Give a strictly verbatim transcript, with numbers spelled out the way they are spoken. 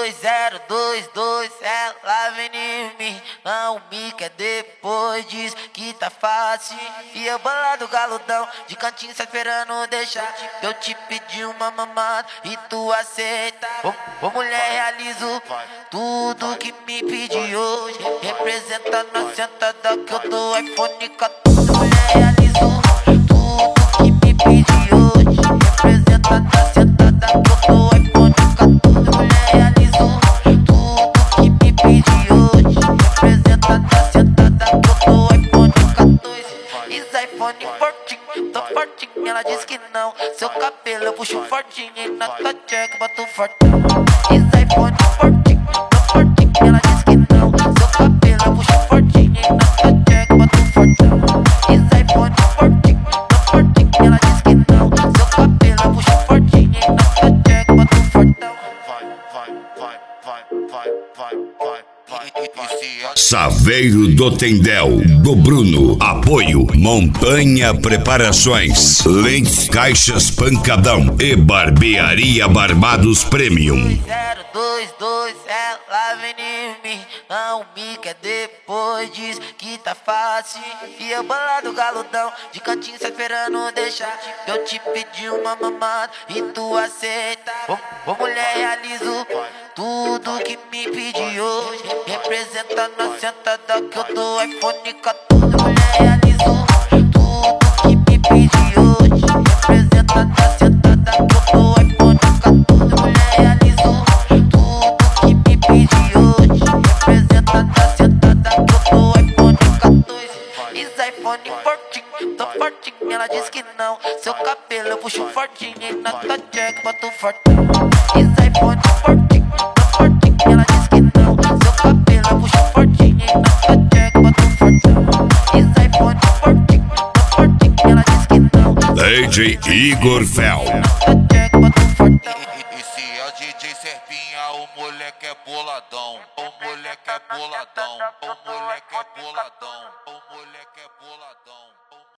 dois zero dois dois, ela vem em mim, não me quer depois, diz que tá fácil. E eu bolado galudão, de cantinho só esperando deixar eu te pedir uma mamada e tu aceita. Ô, ô mulher, realizo tudo que me pedi hoje, representando a sentada que eu dou iPhone quatorze. Mulher, realizo tudo que me pedi hoje, representando a sentada que eu dou iPhone quatorze. Mulher, realizo tudo que me pedi hoje, representando a sentada que eu dou iPhone quatorze. Is iPhone fortinho, tô fortinho, ela diz que não. Seu cabelo eu puxo fortinho e na tua check boto fortão. Is iPhone fortinho, tô fortinho, ela diz que não. Seu cabelo eu puxo fortinho e na tua check boto fortão. Is iPhone fortinho, tô fortinho, ela diz que não. Seu cabelo eu puxo fortinho e na tua check boto fortão. Vai, vai, vai, vai, vai, vai, vai. Saveiro do Tendel, do Bruno. Apoio Montanha Preparações, Lentes Caixas Pancadão e Barbearia Barbados Premium. zero dois dois, ela vem em mim, não me quer depois, diz que tá fácil. E eu bolado galudão, de cantinho só esperando deixar eu te pedir uma mamada e tu aceita. Ô, ô mulher, realizo tudo que me pedi hoje, representando a sentada que eu dou iPhone quatorze. Mulher, realizo tudo que me pedi hoje, representando a sentada que eu dou iPhone quatorze. Mulher, realizo tudo que me pedi hoje, representando a sentada que eu dou iPhone quatorze. Is iPhone fortinho, tô fortinho, ela diz que não. Seu cabelo eu puxo fortinho e na tua check boto fortão. Is iPhone fortinho, tô fortinho, ela diz que não. Seu cabelo eu puxo fortinho e na tua check boto fortão. Is iPhone fortinho, tô fortinho, ela diz que não. D J Igor Fel. Na tua check boto fortão. E se é o D J Serpinha, o moleque é boladão. O moleque é boladão. O moleque é boladão. O moleque é boladão.